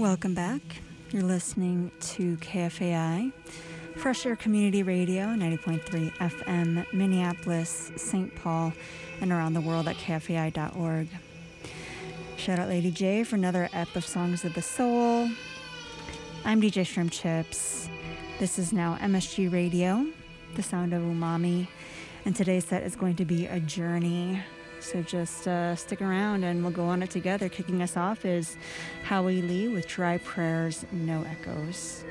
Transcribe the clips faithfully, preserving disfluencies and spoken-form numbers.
Welcome back. You're listening to K F A I, Fresh Air Community Radio, ninety point three F M, Minneapolis, Saint Paul, and around the world at K F A I dot org. Shout out Lady J for another ep of Songs of the Soul. I'm D J Shrimp Chips. This is now M S G Radio, the sound of umami, and today's set is going to be a journey. So just uh, stick around and we'll go on it together. Kicking us off is Howie Lee with Dry Prayers, No Echoes.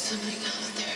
something out there.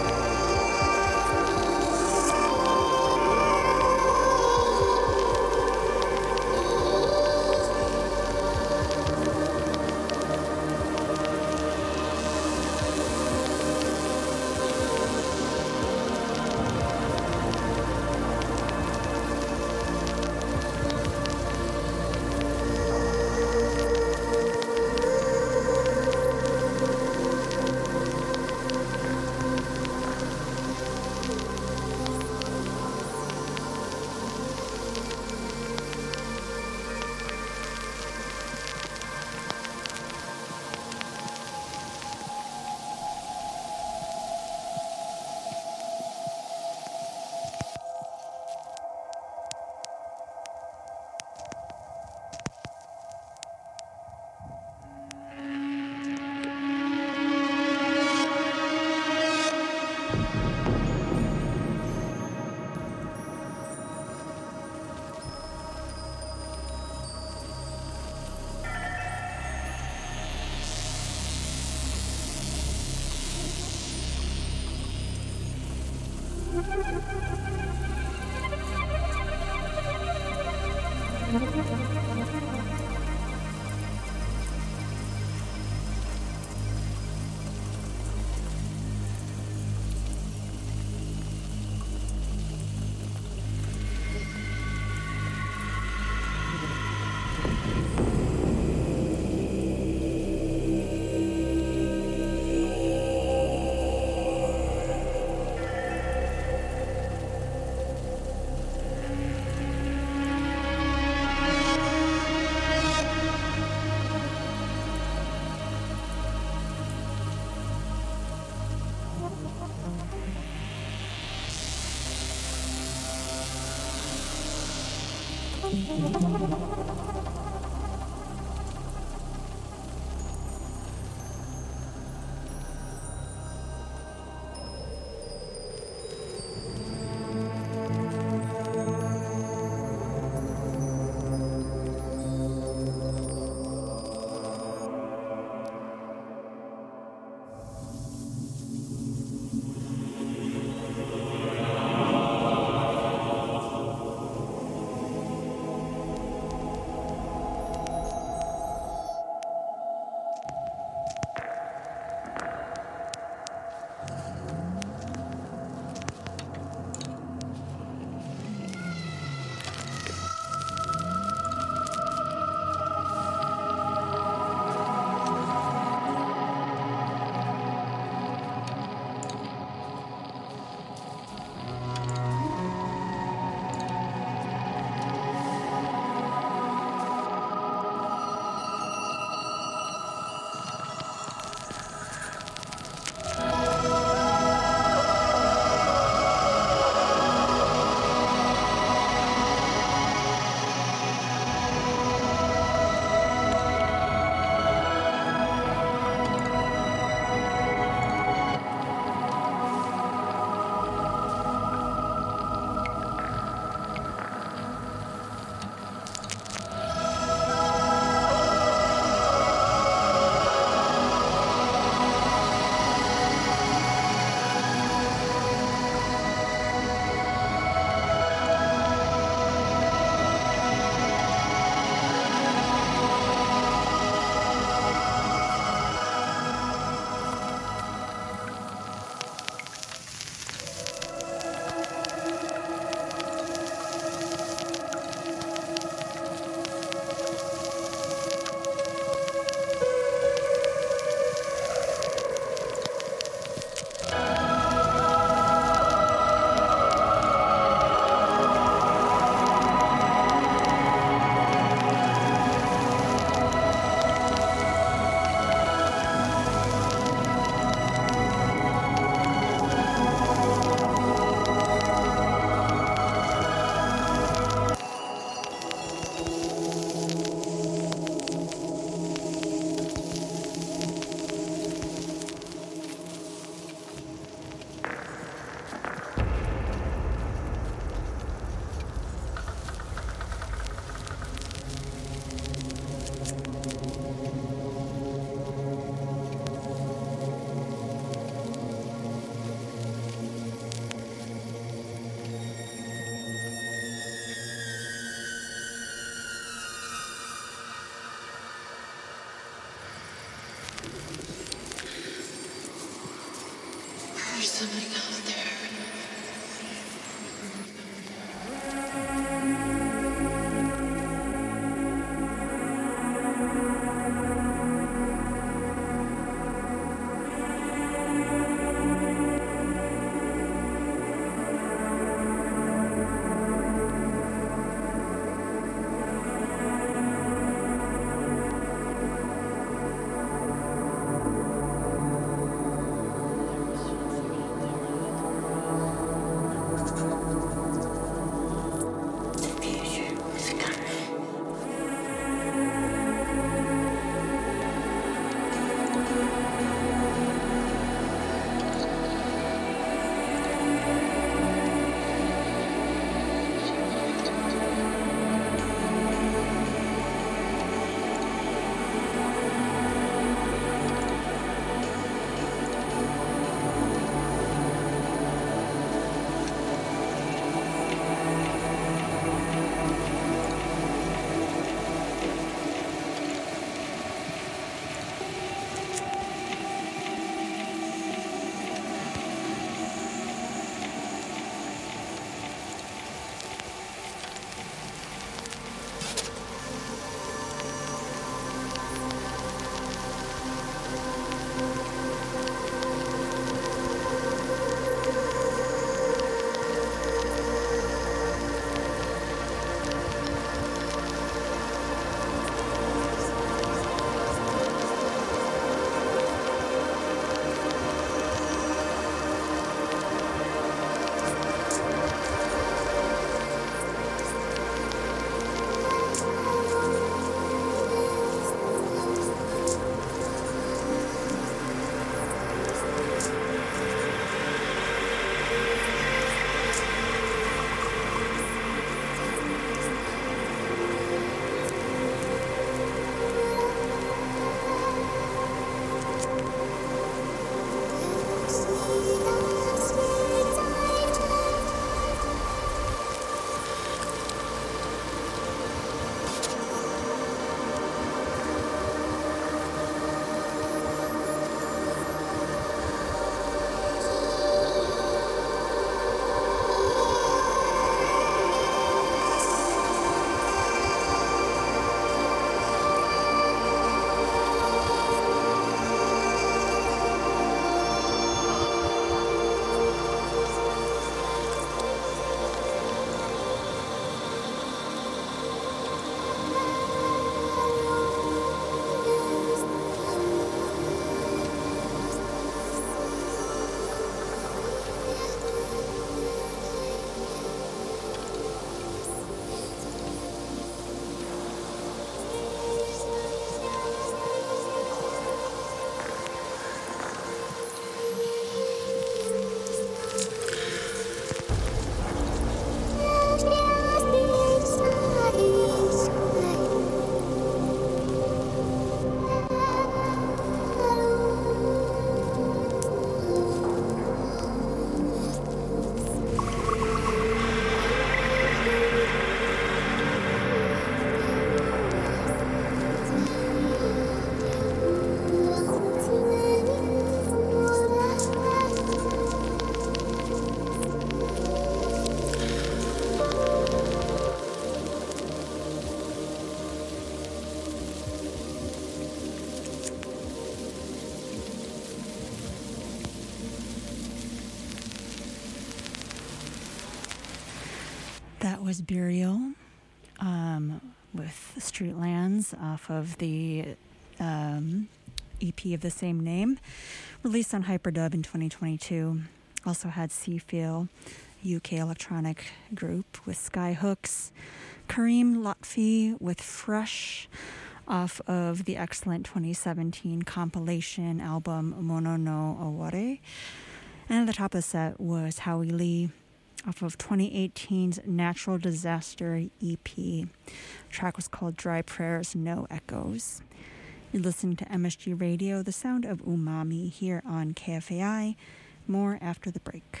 was Burial um, with Streetlands off of the um, E P of the same name, released on Hyperdub in twenty twenty-two. Also had Seafeel, U K electronic group with Skyhooks, Kareem Lotfi with Fresh off of the excellent twenty seventeen compilation album Mono no Aware. And at the top of the set was Howie Lee off of twenty eighteen's Natural Disaster E P. The track was called Dry Prayers, No Echoes. You're listening to M S G Radio, the sound of umami, here on K F A I. More after the break.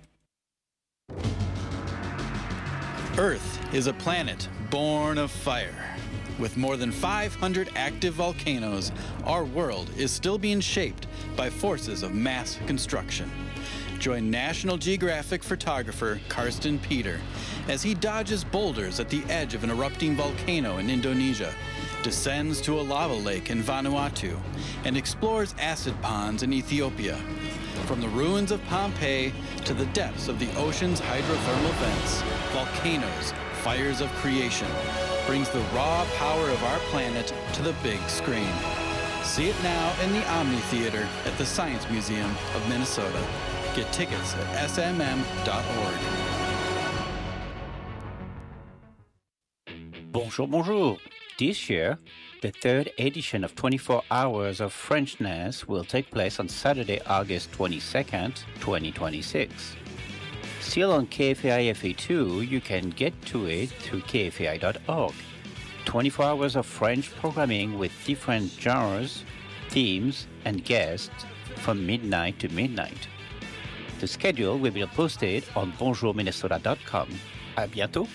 Earth is a planet born of fire. With more than five hundred active volcanoes, our world is still being shaped by forces of mass construction. Join National Geographic photographer Karsten Peter as he dodges boulders at the edge of an erupting volcano in Indonesia, descends to a lava lake in Vanuatu, and explores acid ponds in Ethiopia. From the ruins of Pompeii to the depths of the ocean's hydrothermal vents, volcanoes, fires of creation, brings the raw power of our planet to the big screen. See it now in the Omni Theater at the Science Museum of Minnesota. Get tickets at S M M dot org. Bonjour, bonjour. This year, the third edition of twenty-four Hours of Frenchness will take place on Saturday, August twenty-second, twenty twenty-six. Still on K F A I F A two, you can get to it through K F A I dot org. twenty-four hours of French programming with different genres, themes, and guests from midnight to midnight. The schedule will be posted on bonjour minnesota dot com. À bientôt!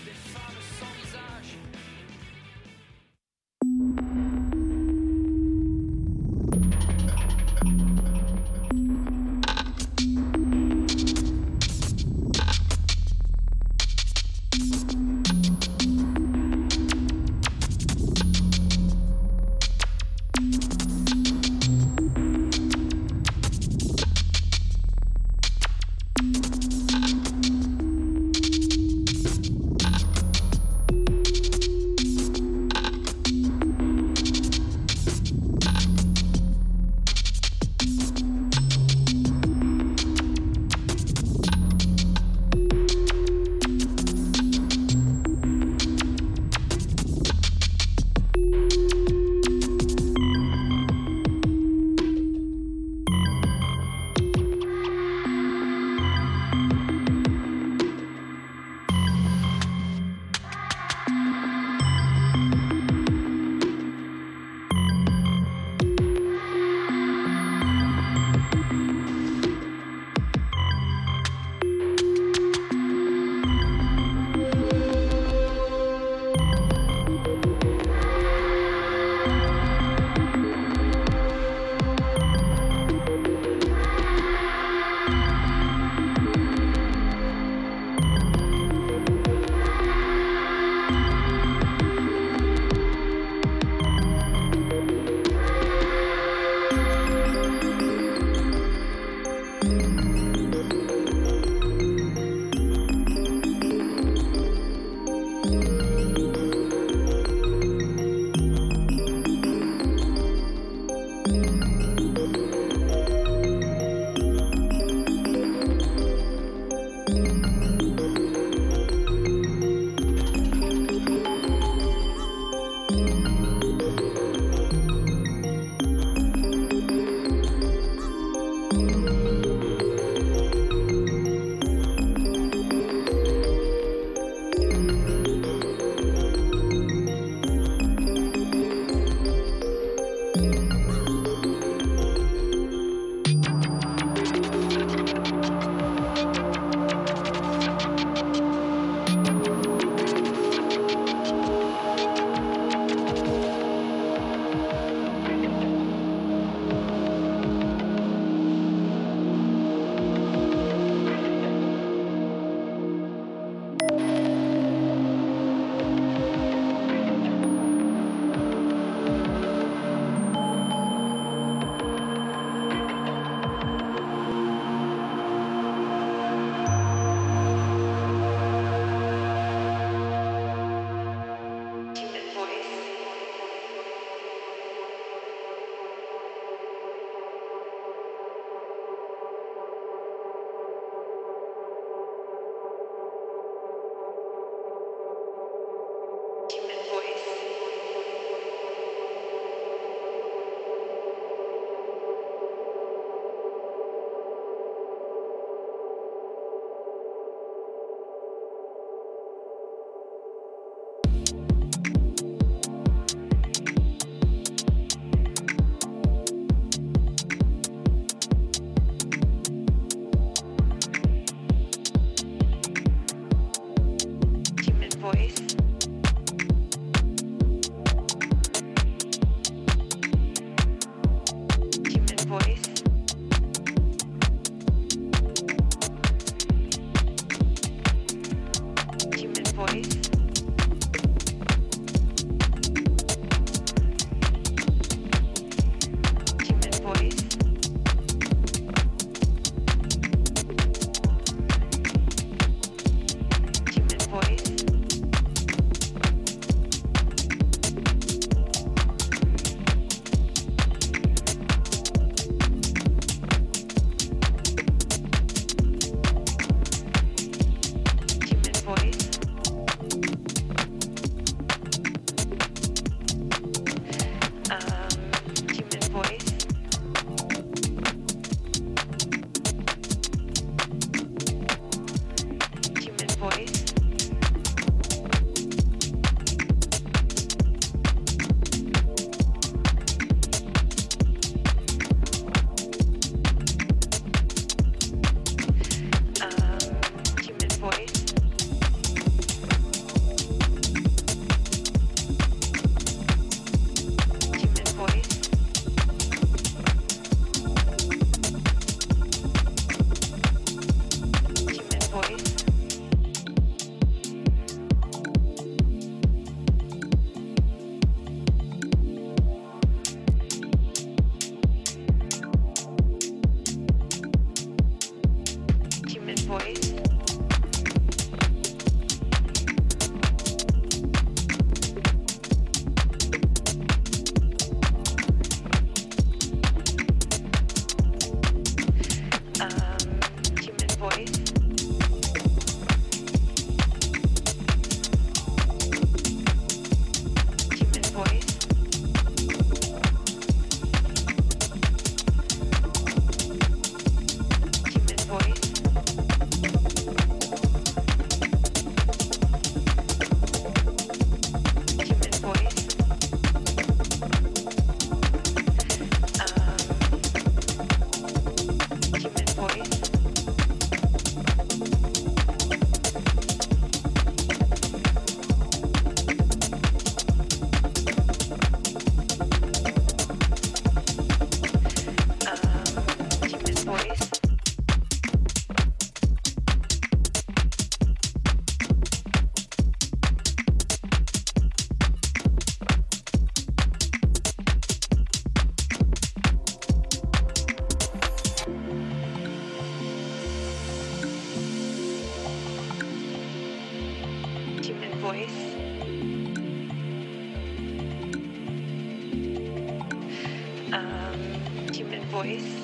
voice.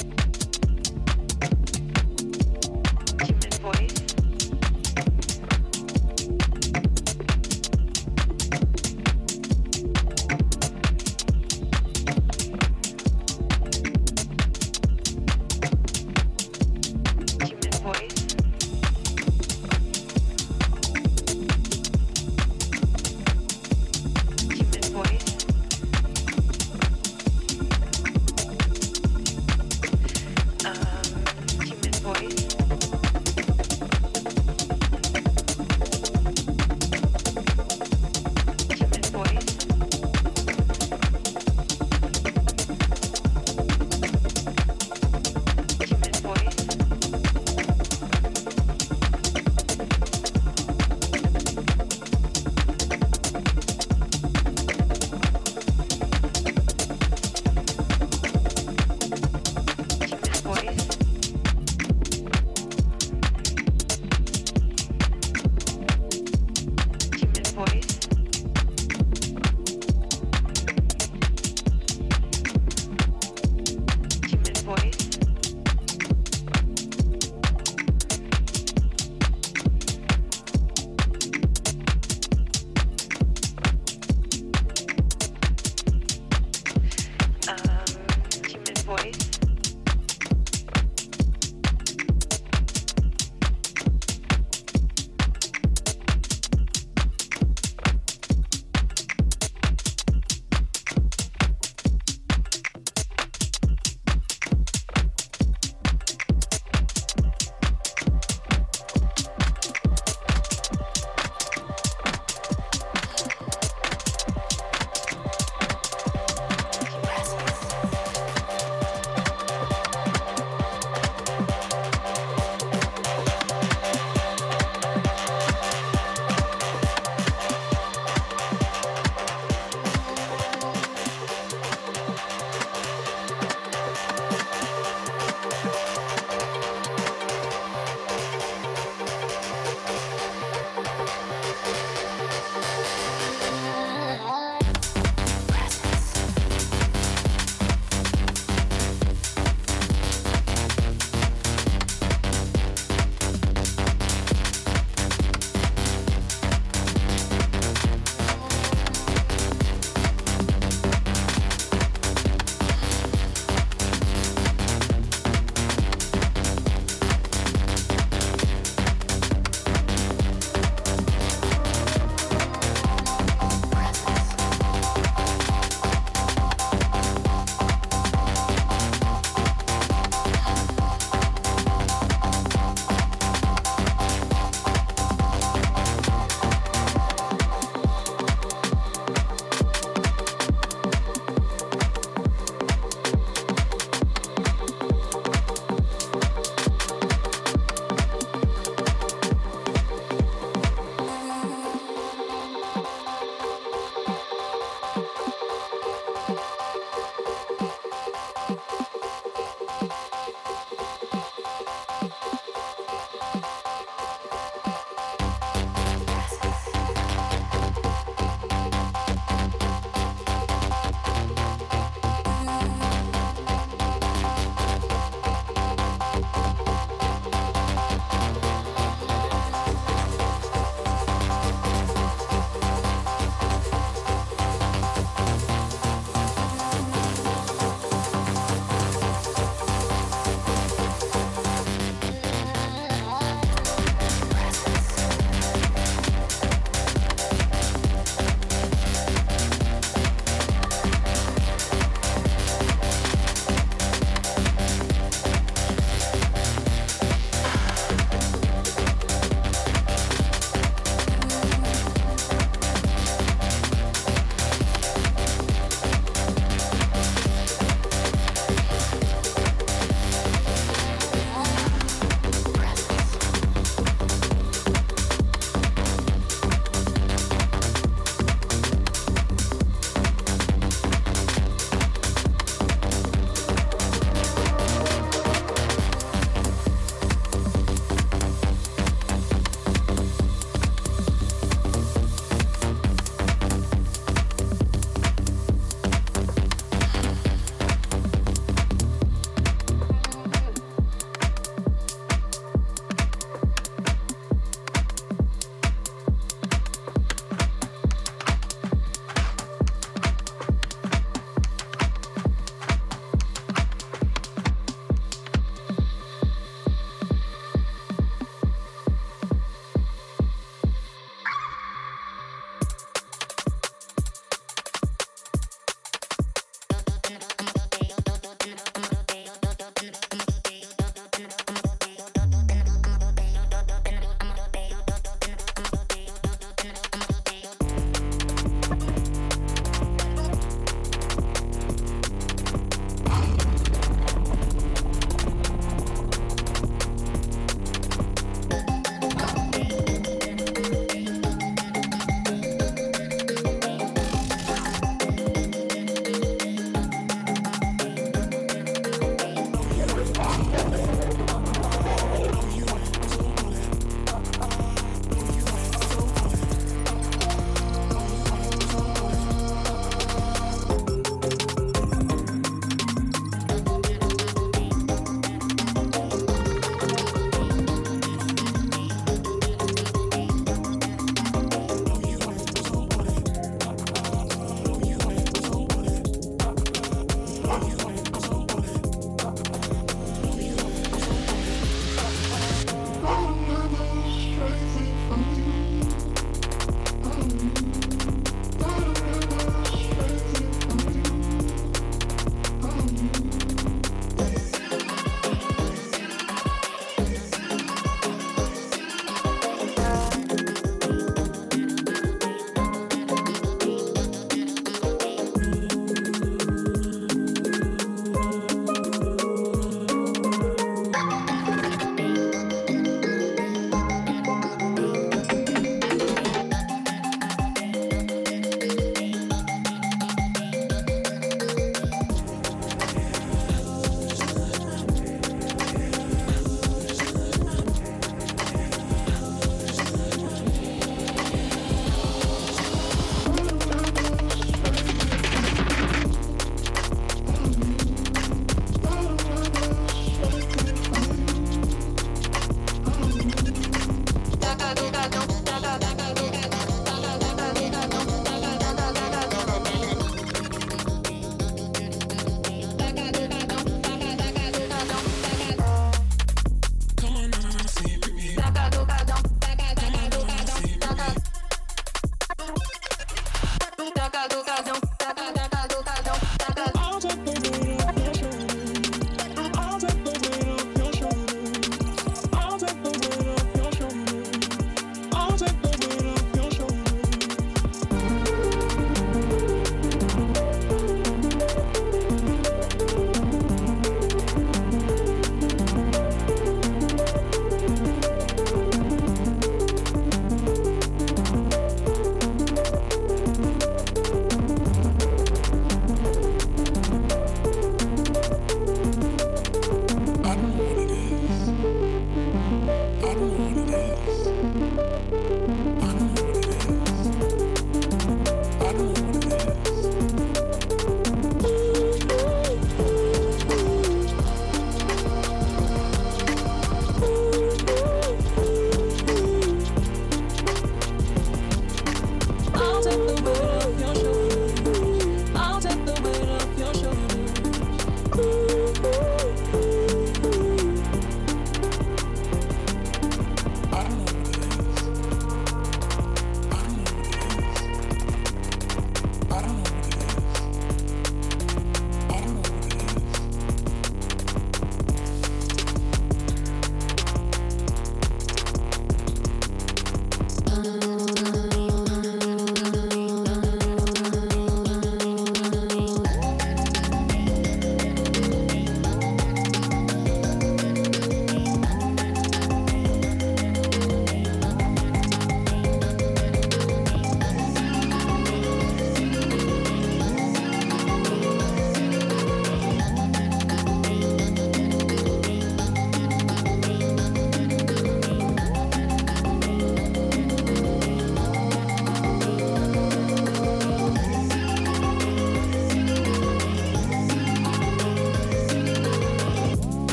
Human voice.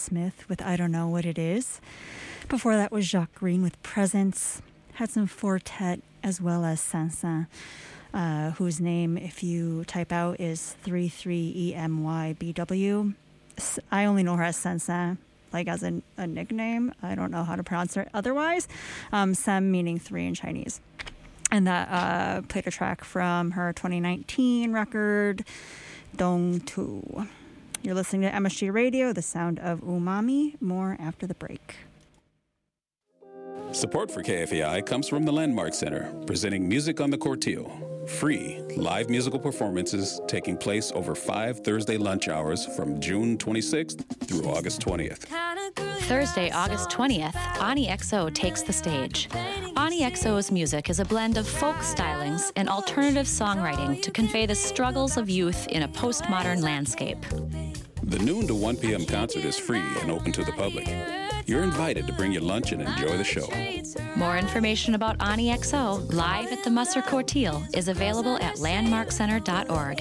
Smith with I Don't Know What It Is. Before that was Jacques Green with Presence. Had some Fortet as well as Sansa, uh, whose name, if you type out, is three three E M Y B W. I only know her as Sansa, like as a, a nickname. I don't know how to pronounce her otherwise. Um, Sem meaning three in Chinese. And that uh, played a track from her twenty nineteen record, Dong Tu. You're listening to M S G Radio, the sound of umami. More after the break. Support for K F A I comes from the Landmark Center, presenting Music on the Cortillo. Free live musical performances taking place over five Thursday lunch hours from June twenty-sixth through August twentieth. Thursday, August twentieth, Ani X O takes the stage. Ani X O's music is a blend of folk stylings and alternative songwriting to convey the struggles of youth in a postmodern landscape. The noon to one p.m. concert is free and open to the public. You're invited to bring your lunch and enjoy the show. More information about Ani X O live at the Musser Cortillo is available at landmark center dot org.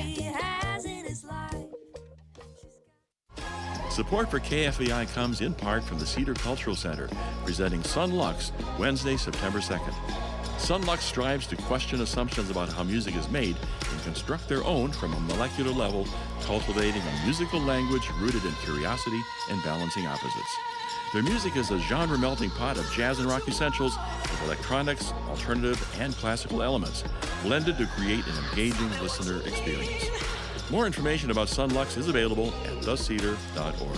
Support for K F A I comes in part from the Cedar Cultural Center, presenting Sunlux, Wednesday, September second. Sunlux strives to question assumptions about how music is made and construct their own from a molecular level, cultivating a musical language rooted in curiosity and balancing opposites. Their music is a genre melting pot of jazz and rock essentials with electronics, alternative, and classical elements, blended to create an engaging listener experience. More information about Sunlux is available at the cedar dot org.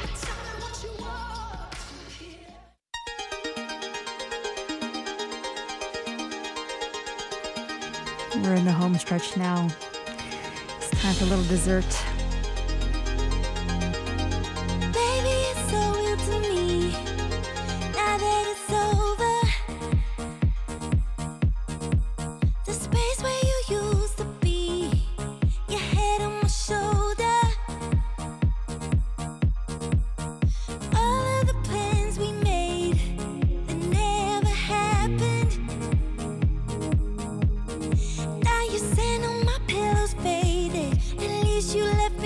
We're in the home stretch now. It's time for a little dessert. Baby, it's so real to me. Now that it's over, the space where you used to be, your head on my shoulder. All of the plans we made that never happened. Now you're saying all my pillows faded. At least you left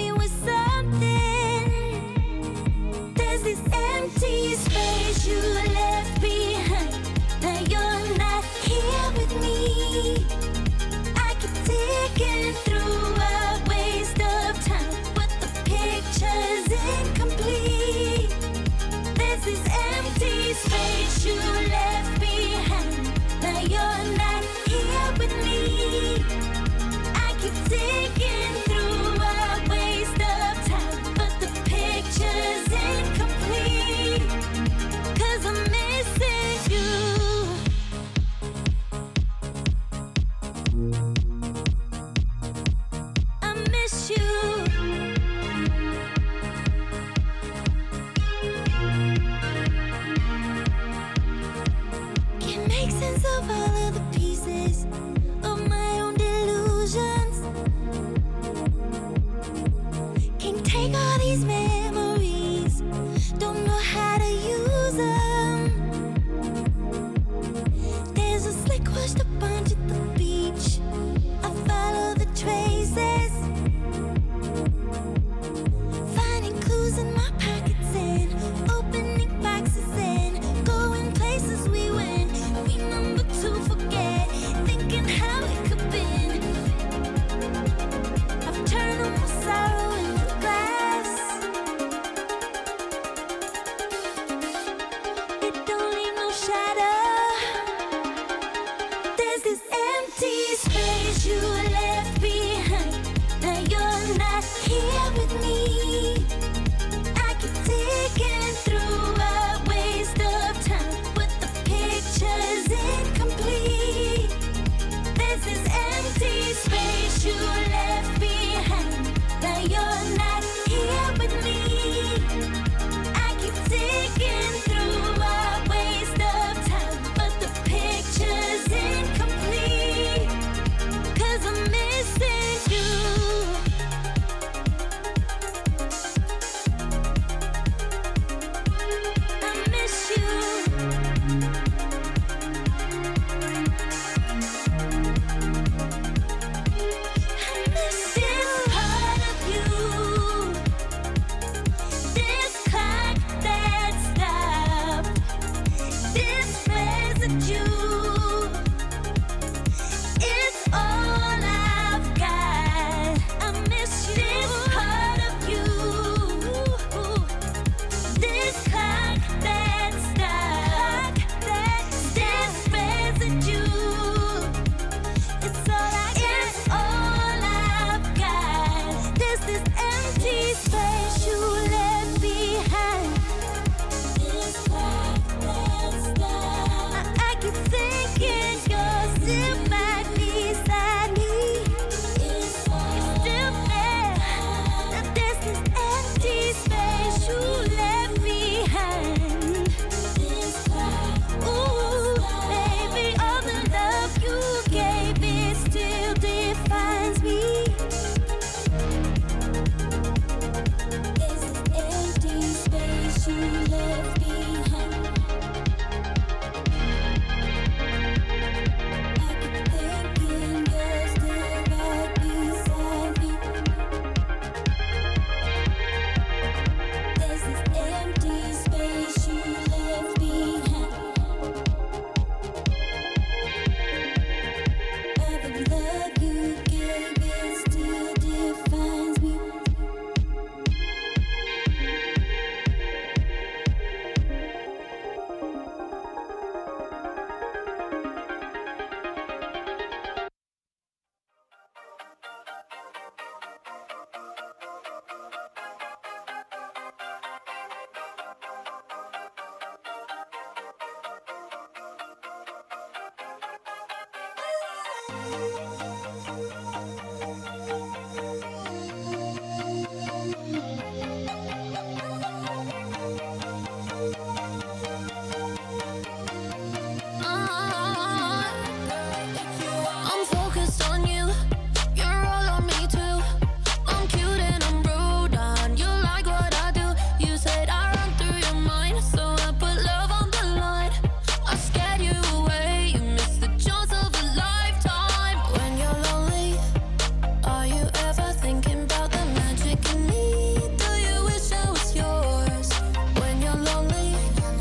I'm focused on you. You're all on me too. I'm cute and I'm rude, and you like what I do. You said I run through your mind, so I put love on the line. I scared you away. You missed the chance of a lifetime. When you're lonely, are you ever thinking about the magic in me? Do you wish I was yours? When you're lonely,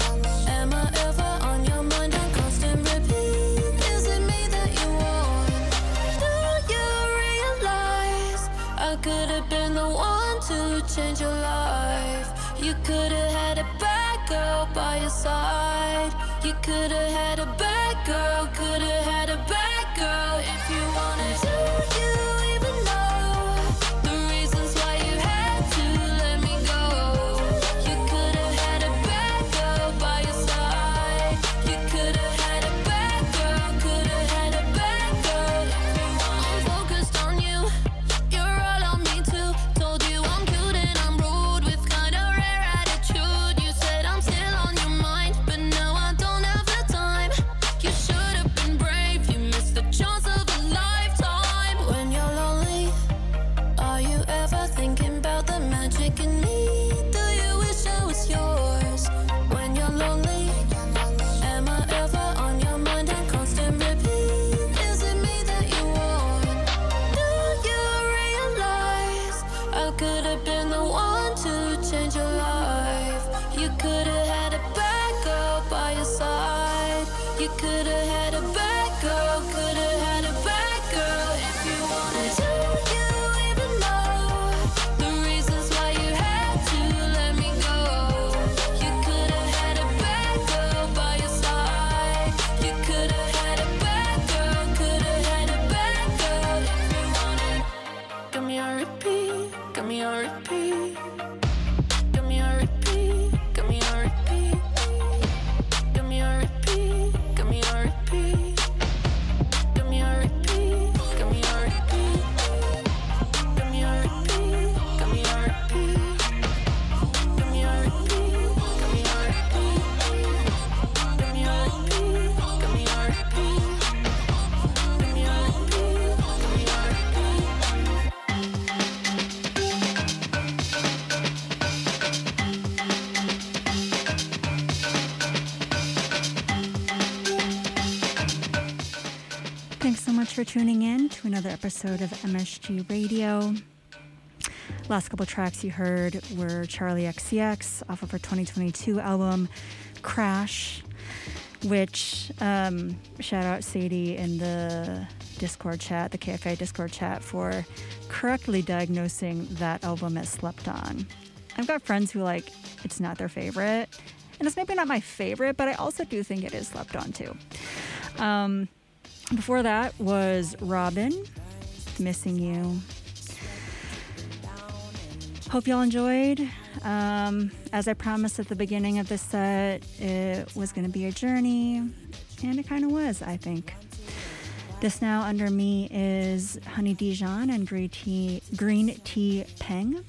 am I ever on your mind on constant repeat? Is it me that you want? Do you realize I could have been the one to change your life? You could have had a bad girl by your side. You could have had a bad girl, could have had a bad girl if you wanted. Do you even know the reasons why you had to let me go? You could have had a bad girl by your side. You could have had a bad girl, could have had a bad girl if you wanted. I'm focused on you. You're all on me too. Told you I'm cute and I'm rude with kind of rare attitude. You said I'm still on your mind, but now I don't have the time. You should have been brave. You missed the chance of a lifetime. When you're lonely, are you ever thinking about the magic in me? Do you wish I was yours? When you're lonely, am I ever on your mind on constant repeat? Is it me that you want? Do you realize I could have been the one to change your life? You could have had a bad girl by your side. You could have had a bad girl, could have had a bad girl if you wanted. Do you even know the reasons why you had to let me go? You could have had a bad girl by your side. You could have had a bad girl, could have had a bad girl if you wanted. Got me on repeat, got me on repeat. Got me on repeat, got me on repeat. Got me on repeat, got me on repeat. Got me on repeat, got me on repeat. Got me on repeat, got me on repeat. Got me on repeat, got me on repeat. Got me on repeat, got me on repeat. Got me on repeat, got me on repeat. Thanks so much for tuning in to another episode of M S G Radio. Last couple tracks you heard were Charlie X C X off of her twenty twenty-two album Crash, which um, shout out Sadie in the Discord chat, the K F A Discord chat, for correctly diagnosing that album as slept on. I've got friends who like it's not their favorite, and it's maybe not my favorite, but I also do think it is slept on too. Um, Before that was Robin, Missing You. Hope y'all enjoyed. Um, as I promised at the beginning of this set, it was going to be a journey, and it kind of was, I think. This now under me is Honey Dijon and Green Tea, Green Tea Peng.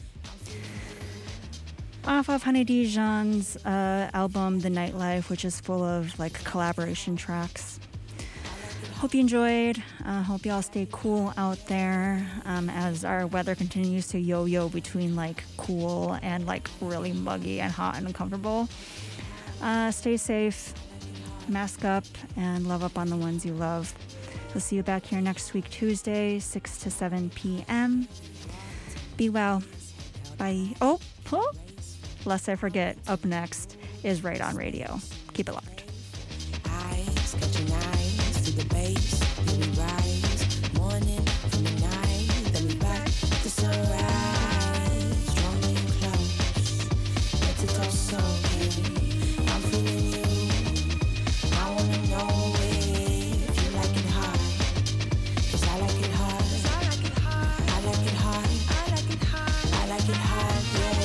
Off of Honey Dijon's uh, album, The Nightlife, which is full of like collaboration tracks. Hope you enjoyed. Uh, hope y'all stay cool out there um, as our weather continues to yo-yo between like cool and like really muggy and hot and uncomfortable. Uh, stay safe, mask up, and love up on the ones you love. We'll see you back here next week, Tuesday, six to seven p.m. Be well. Bye. Oh, oh, lest I forget, up next is Right On Radio. Keep it locked. Eyes catching eyes to the base, then we rise, morning from the night, then we back to sunrise, strongly close, let it all soak in. I'm feeling you, I wanna know if you like it hot, 'cause I like it hot, I like it hot, I like it hot, I like it hot, I like it hot, yeah,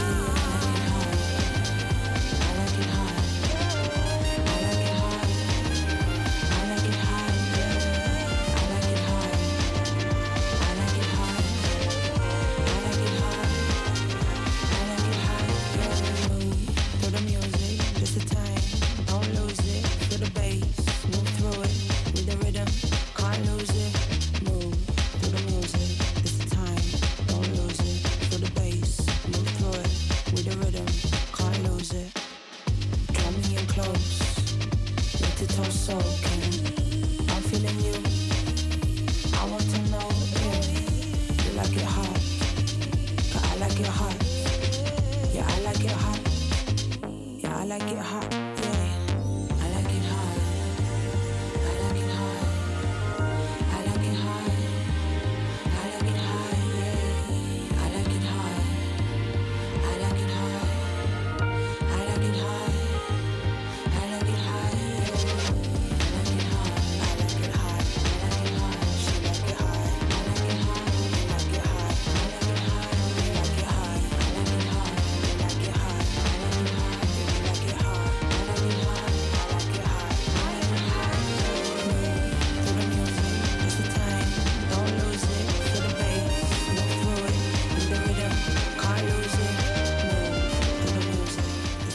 I like it hot, I like it hot. I like it hot. I like it hot, yeah. close, let the toe soaking. I'm feeling you. I want to know if you like it hot. 'Cause I like it hot. Yeah, I like it hot. Yeah, I like it hot.